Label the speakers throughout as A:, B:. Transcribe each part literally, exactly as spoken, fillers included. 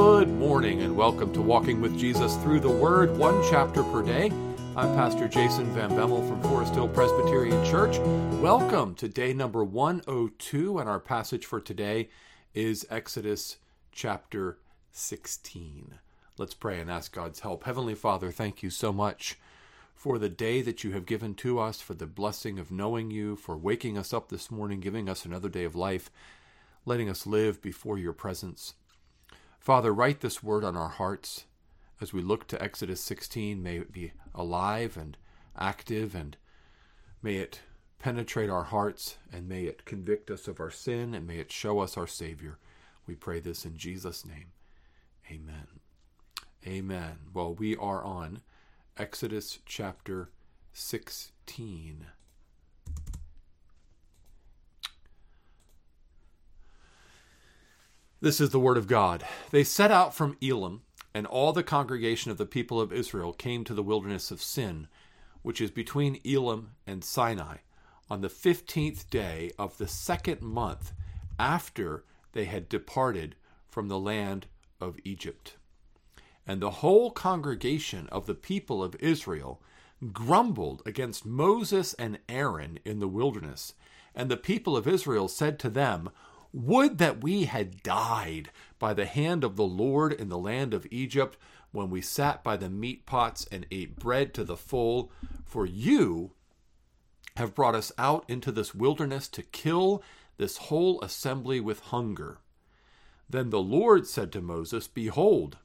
A: Good morning and welcome to Walking with Jesus Through the Word, one chapter per day. I'm Pastor Jason Van Bemmel from Forest Hill Presbyterian Church. Welcome to day number one oh two, and our passage for today is Exodus chapter sixteen. Let's pray and ask God's help. Heavenly Father, thank you so much for the day that you have given to us, for the blessing of knowing you, for waking us up this morning, giving us another day of life, letting us live before your presence. Father, write this word on our hearts as we look to Exodus sixteen. May it be alive and active, and may it penetrate our hearts, and may it convict us of our sin, and may it show us our Savior. We pray this in Jesus' name. Amen. Amen. Well, we are on Exodus chapter sixteen. This is the word of God. They set out from Elim, and all the congregation of the people of Israel came to the wilderness of Sin, which is between Elim and Sinai, on the fifteenth day of the second month after they had departed from the land of Egypt. And the whole congregation of the people of Israel grumbled against Moses and Aaron in the wilderness. And the people of Israel said to them, "Would that we had died by the hand of the Lord in the land of Egypt, when we sat by the meat pots and ate bread to the full. For you have brought us out into this wilderness to kill this whole assembly with hunger." Then the Lord said to Moses, "Behold,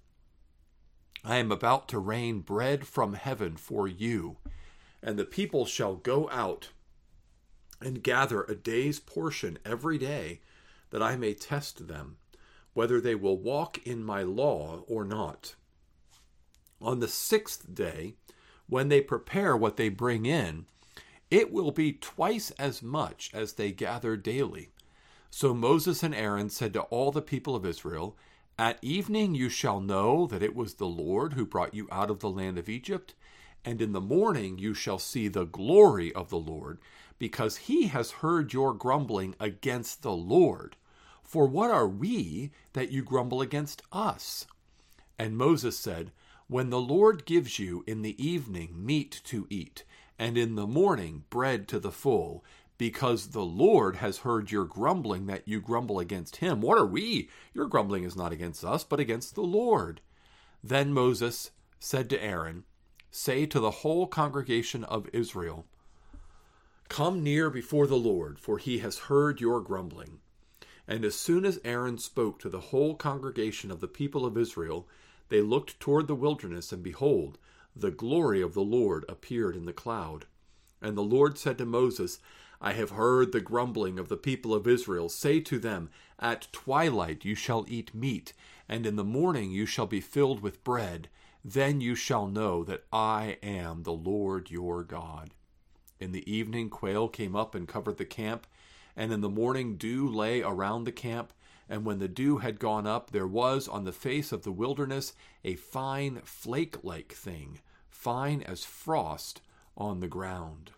A: I am about to rain bread from heaven for you, and the people shall go out and gather a day's portion every day, that I may test them, whether they will walk in my law or not. On the sixth day, when they prepare what they bring in, it will be twice as much as they gather daily." So Moses and Aaron said to all the people of Israel, "At evening you shall know that it was the Lord who brought you out of the land of Egypt, and in the morning you shall see the glory of the Lord, because he has heard your grumbling against the Lord. For what are we that you grumble against us?" And Moses said, "When the Lord gives you in the evening meat to eat, and in the morning bread to the full, because the Lord has heard your grumbling that you grumble against him, what are we? Your grumbling is not against us, but against the Lord." Then Moses said to Aaron, "Say to the whole congregation of Israel, 'Come near before the Lord, for he has heard your grumbling.'" And as soon as Aaron spoke to the whole congregation of the people of Israel, they looked toward the wilderness, and behold, the glory of the Lord appeared in the cloud. And the Lord said to Moses, "I have heard the grumbling of the people of Israel. Say to them, at twilight you shall eat meat, and in the morning you shall be filled with bread. Then you shall know that I am the Lord your God." In the evening quail came up and covered the camp, and in the morning dew lay around the camp. And when the dew had gone up, there was on the face of the wilderness a fine flake-like thing, fine as frost on the ground.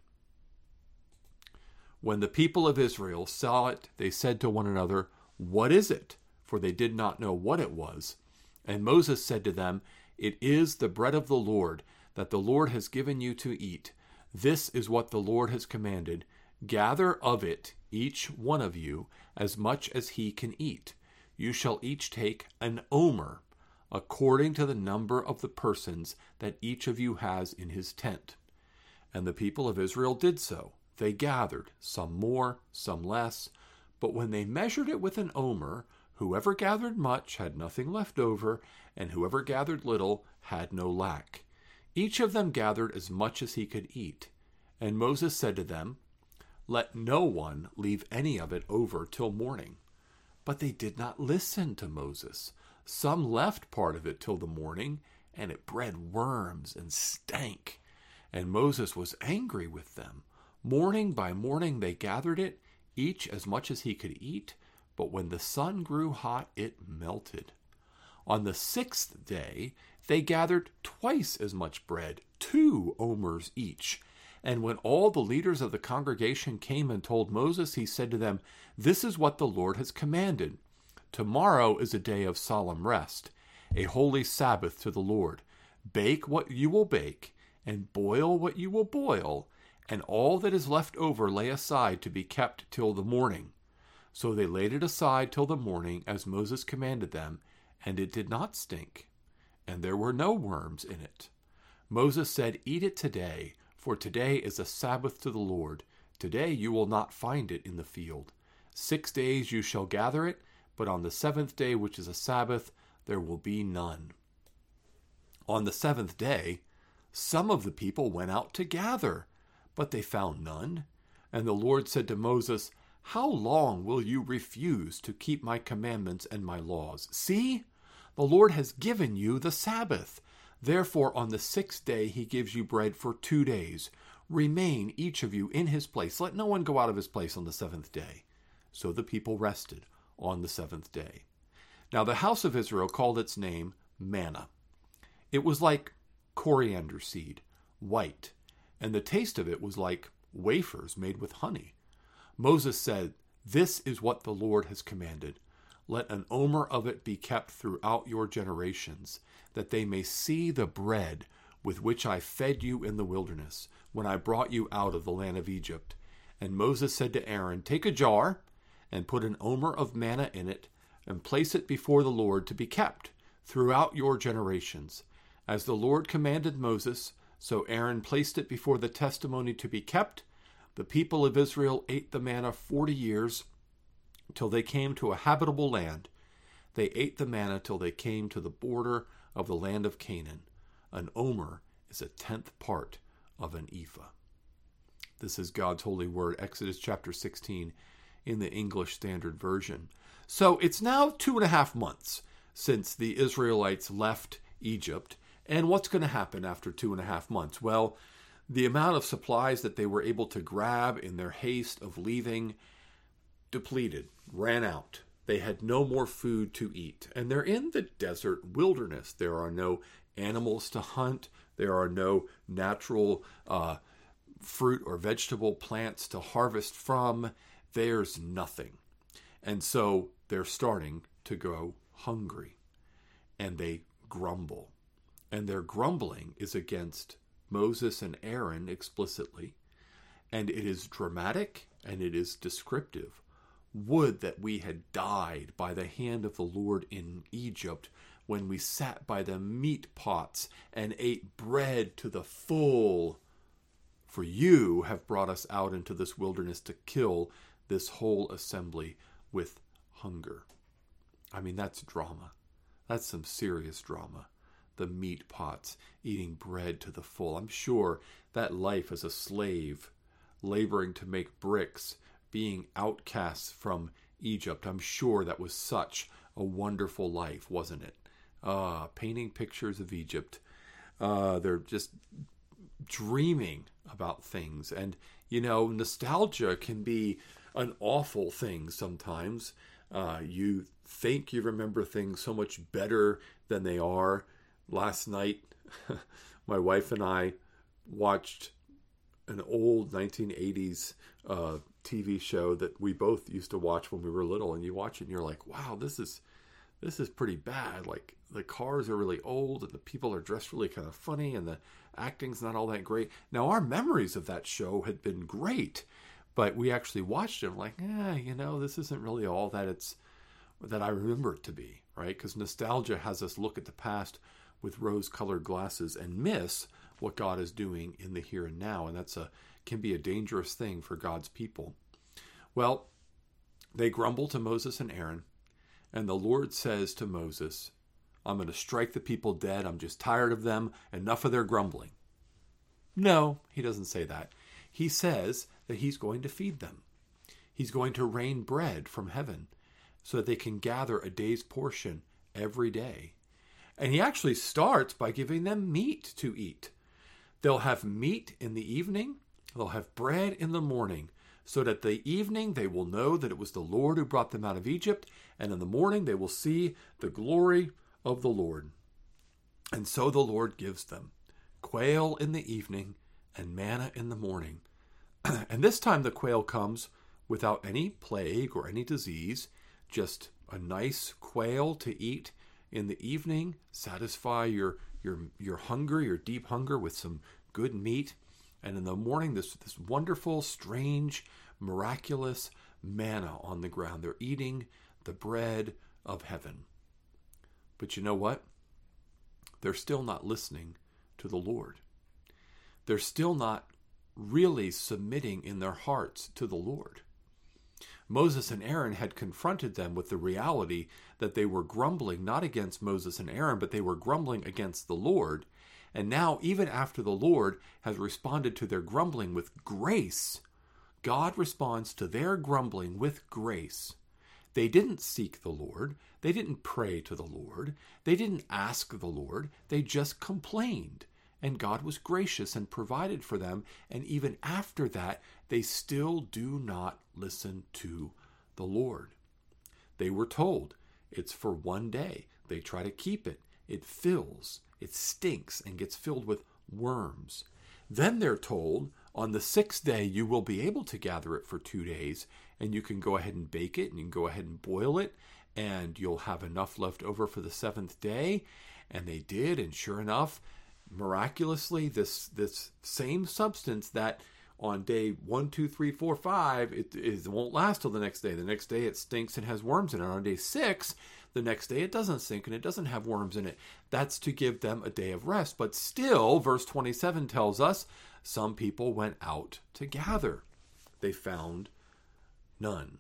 A: When the people of Israel saw it, they said to one another, "What is it?" For they did not know what it was. And Moses said to them, "It is the bread of the Lord, that the Lord has given you to eat. This is what the Lord has commanded. Gather of it, each one of you, as much as he can eat. You shall each take an omer, according to the number of the persons that each of you has in his tent." And the people of Israel did so. They gathered, some more, some less. But when they measured it with an omer, whoever gathered much had nothing left over, and whoever gathered little had no lack. Each of them gathered as much as he could eat. And Moses said to them, "Let no one leave any of it over till morning." But they did not listen to Moses. Some left part of it till the morning, and it bred worms and stank. And Moses was angry with them. Morning by morning they gathered it, each as much as he could eat, but when the sun grew hot, it melted. On the sixth day they gathered twice as much bread, two omers each. And when all the leaders of the congregation came and told Moses, he said to them, "This is what the Lord has commanded. Tomorrow is a day of solemn rest, a holy Sabbath to the Lord. Bake what you will bake, and boil what you will boil, and all that is left over lay aside to be kept till the morning. So they laid it aside till the morning, as Moses commanded them, and it did not stink, and there were no worms in it. Moses said, Eat it today, for today is a Sabbath to the Lord. Today you will not find it in the field. Six days you shall gather it, but on the seventh day, which is a Sabbath, there will be none. On the seventh day, some of the people went out to gather, but they found none. And the Lord said to Moses, How long will you refuse to keep my commandments and my laws? See, the Lord has given you the Sabbath. Therefore, on the sixth day he gives you bread for two days. Remain each of you in his place. Let no one go out of his place on the seventh day. So the people rested on the seventh day. Now the house of Israel called its name manna. It was like coriander seed, white, and the taste of it was like wafers made with honey. Moses said, This is what the Lord has commanded. Let an omer of it be kept throughout your generations, that they may see the bread with which I fed you in the wilderness, when I brought you out of the land of Egypt. And Moses said to Aaron, Take a jar, and put an omer of manna in it, and place it before the Lord to be kept throughout your generations. As the Lord commanded Moses, so Aaron placed it before the testimony to be kept. The people of Israel ate the manna forty years, till they came to a habitable land. They ate the manna till they came to the border of the land of Canaan. An omer is a tenth part of an ephah. This is God's holy word, Exodus chapter sixteen, in the English Standard Version. So it's now two and a half months since the Israelites left Egypt. And what's going to happen after two and a half months? Well, the amount of supplies that they were able to grab in their haste of leaving depleted, ran out. They had no more food to eat. And they're in the desert wilderness. There are no animals to hunt. There are no natural uh, fruit or vegetable plants to harvest from. There's nothing. And so they're starting to go hungry. And they grumble. And their grumbling is against Moses and Aaron explicitly. And it is dramatic and it is descriptive. Would that we had died by the hand of the Lord in Egypt, when we sat by the meat pots and ate bread to the full. For you have brought us out into this wilderness to kill this whole assembly with hunger. I mean, that's drama. That's some serious drama. The meat pots, eating bread to the full. I'm sure that life as a slave, laboring to make bricks, being outcasts from Egypt, I'm sure that was such a wonderful life, wasn't it? Uh, painting pictures of Egypt. Uh, they're just dreaming about things. And, you know, nostalgia can be an awful thing sometimes. Uh, you think you remember things so much better than they are. Last night, my wife and I watched an old nineteen eighties uh, T V show that we both used to watch when we were little. And you watch it and you're like, wow, this is this is pretty bad. Like, the cars are really old and the people are dressed really kind of funny and the acting's not all that great. Now, our memories of that show had been great, but we actually watched it and like, eh, you know, this isn't really all that it's that I remember it to be, right? Because nostalgia has us look at the past with rose-colored glasses and miss what God is doing in the here and now, and that's a can be a dangerous thing for God's people. Well, they grumble to Moses and Aaron, and the Lord says to Moses, I'm going to strike the people dead. I'm just tired of them. Enough of their grumbling. No, he doesn't say that. He says that he's going to feed them. He's going to rain bread from heaven so that they can gather a day's portion every day. And he actually starts by giving them meat to eat. They'll have meat in the evening. They'll have bread in the morning, so that the evening they will know that it was the Lord who brought them out of Egypt, and in the morning they will see the glory of the Lord. And so the Lord gives them quail in the evening and manna in the morning. And this time the quail comes without any plague or any disease, just a nice quail to eat in the evening, satisfy your your your hunger, your deep hunger with some good meat. And in the morning, this, this wonderful, strange, miraculous manna on the ground. They're eating the bread of heaven. But you know what? They're still not listening to the Lord. They're still not really submitting in their hearts to the Lord. Moses and Aaron had confronted them with the reality that they were grumbling not against Moses and Aaron, but they were grumbling against the Lord. And now, even after the Lord has responded to their grumbling with grace, God responds to their grumbling with grace. They didn't seek the Lord. They didn't pray to the Lord. They didn't ask the Lord. They just complained. And God was gracious and provided for them. And even after that, they still do not listen to the Lord. They were told it's for one day. They try to keep it. It fills, it stinks, and gets filled with worms. Then they're told, on the sixth day, you will be able to gather it for two days, and you can go ahead and bake it, and you can go ahead and boil it, and you'll have enough left over for the seventh day. And they did, and sure enough, miraculously, this this same substance that on day one, two, three, four, five, it, it won't last till the next day. The next day it stinks and has worms in it. On day six, the next day it doesn't stink and it doesn't have worms in it. That's to give them a day of rest. But still, verse twenty-seven tells us, some people went out to gather. They found none.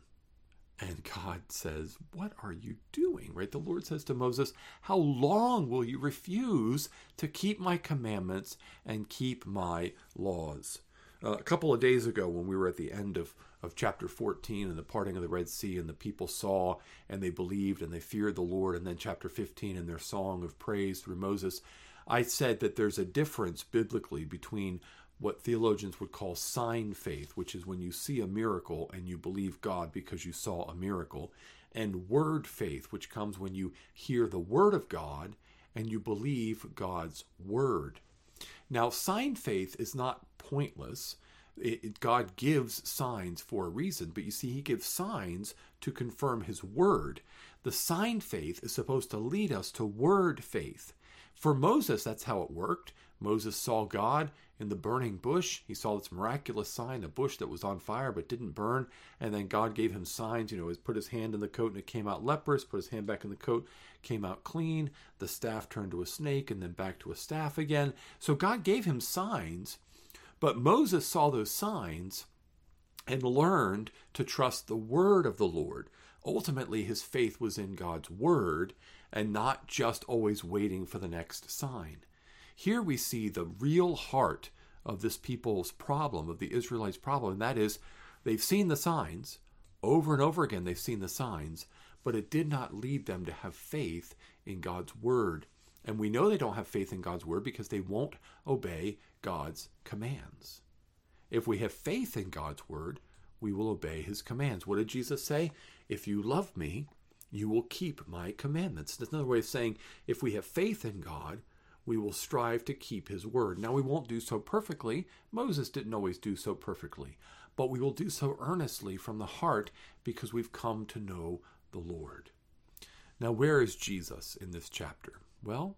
A: And God says, what are you doing? Right? The Lord says to Moses, how long will you refuse to keep my commandments and keep my laws? Uh, a couple of days ago, when we were at the end of, of chapter fourteen and the parting of the Red Sea, and the people saw and they believed and they feared the Lord, and then chapter fifteen and their song of praise through Moses, I said that there's a difference biblically between what theologians would call sign faith, which is when you see a miracle and you believe God because you saw a miracle, and word faith, which comes when you hear the word of God and you believe God's word. Now, sign faith is not pointless. It, it, God gives signs for a reason, but you see, he gives signs to confirm his word. The sign faith is supposed to lead us to word faith. For Moses, that's how it worked. Moses saw God in the burning bush. He saw this miraculous sign, a bush that was on fire but didn't burn. And then God gave him signs. You know, he put his hand in the coat and it came out leprous, put his hand back in the coat, came out clean. The staff turned to a snake and then back to a staff again. So God gave him signs, but Moses saw those signs and learned to trust the word of the Lord. Ultimately, his faith was in God's word and not just always waiting for the next sign. Here we see the real heart of this people's problem, of the Israelites' problem, and that is they've seen the signs. Over and over again they've seen the signs, but it did not lead them to have faith in God's word. And we know they don't have faith in God's word because they won't obey God's commands. If we have faith in God's word, we will obey his commands. What did Jesus say? If you love me, you will keep my commandments. That's another way of saying if we have faith in God, we will strive to keep his word. Now, we won't do so perfectly. Moses didn't always do so perfectly, but we will do so earnestly from the heart because we've come to know the Lord. Now, where is Jesus in this chapter? Well,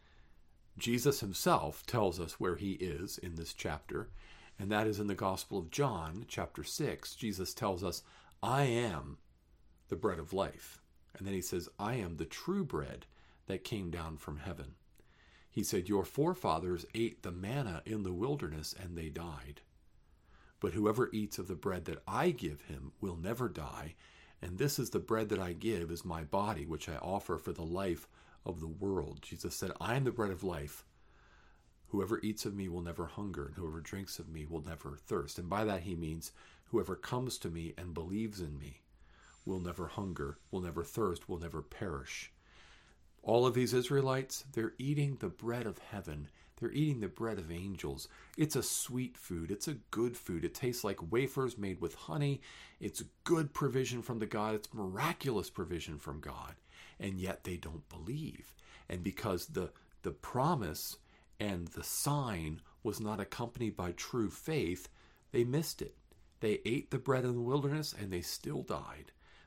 A: Jesus himself tells us where he is in this chapter, and that is in the Gospel of John, chapter six. Jesus tells us, I am the bread of life. And then he says, I am the true bread that came down from heaven. He said, your forefathers ate the manna in the wilderness and they died. But whoever eats of the bread that I give him will never die. And this is the bread that I give is my body, which I offer for the life of the world. Jesus said, I am the bread of life. Whoever eats of me will never hunger, and whoever drinks of me will never thirst. And by that he means whoever comes to me and believes in me will never hunger, will never thirst, will never perish. All of these Israelites, they're eating the bread of heaven. They're eating the bread of angels. It's a sweet food. It's a good food. It tastes like wafers made with honey. It's good provision from the God. It's miraculous provision from God. And yet they don't believe. And because the, the promise and the sign was not accompanied by true faith, they missed it. They ate the bread in the wilderness and they still died.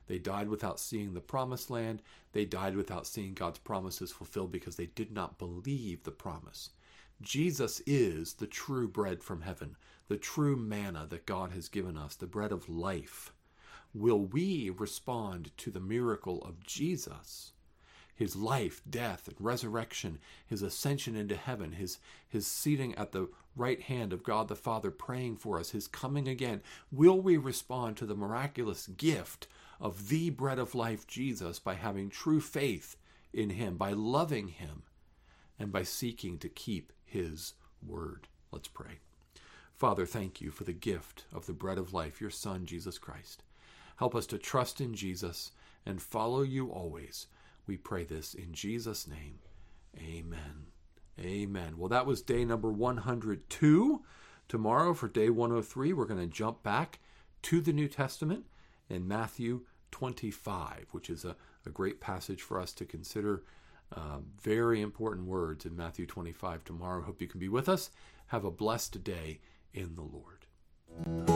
A: They died without seeing the promised land. They died without seeing God's promises fulfilled because they did not believe the promise. Jesus is the true bread from heaven, the true manna that God has given us, the bread of life. Will we respond to the miracle of Jesus, his life, death, and resurrection, his ascension into heaven, his, his seating at the right hand of God the Father praying for us, his coming again? Will we respond to the miraculous gift of the bread of life, Jesus, by having true faith in him, by loving him, and by seeking to keep his word? Let's pray. Father, thank you for the gift of the bread of life, your Son, Jesus Christ. Help us to trust in Jesus and follow you always. We pray this in Jesus' name. Amen. Amen. Well, that was day number one hundred two. Tomorrow for day one hundred three, we're going to jump back to the New Testament in Matthew twenty-five, which is a, a great passage for us to consider. Uh, very important words in Matthew twenty-five tomorrow. Hope you can be with us. Have a blessed day in the Lord.